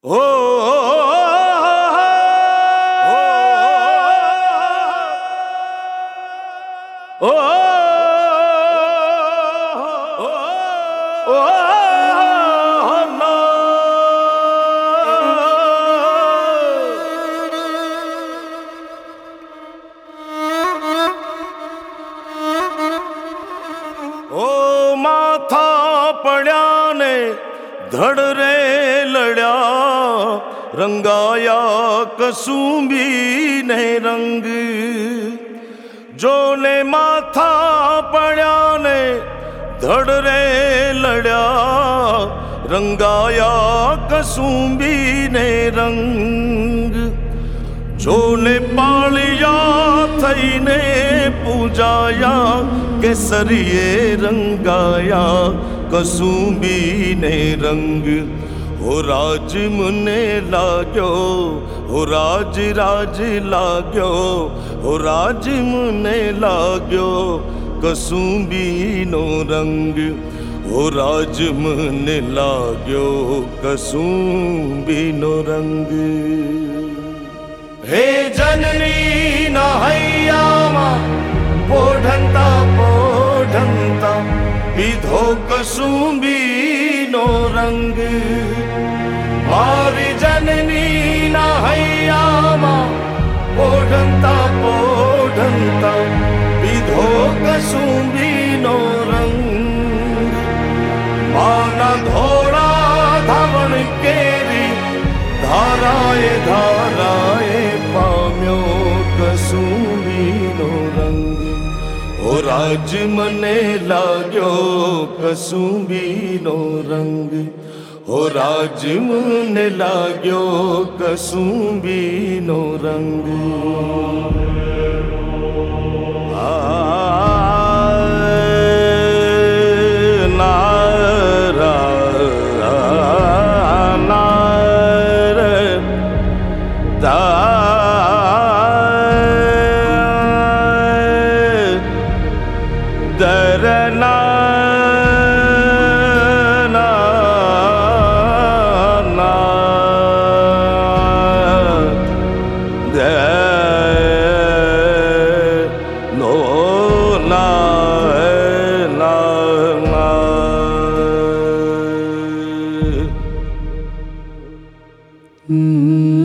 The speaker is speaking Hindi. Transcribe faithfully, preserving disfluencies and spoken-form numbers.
ओ ओ ओ माथा पड्याने धड़ रे लड्या रंगाया कसुंबी ने रंग जोने माथा पड्याने धड़ रे लड्या रंगाया कसुंबी ने रंग जोने पालिया थईने पूजाया केसरिये रंगाया कसुंबी ने रंग हो राज मुने लाग्यो हो राज राज लाग्यो हो राज मुने लाग्यो कसुंबी नो रंग हो राज मुने लाग्यो कसुंबी नो रंग। हे जननी न हैयामा पोढंता पोढंता विधो कसुंबी नो रंग मारी जननी न हैयामा पोढंता पोढंता विधो कसुंबी नो रंग माना धोड़ा धावण केरी धाराए धाराए पाम्यो कसुंबी नो रंग हो राज मने लाग्यो कसुंबी नो रंग हो राज मने लाग्यो कसुंबी नो रंग। दरना ना ना दे नो ना ना ना Hmm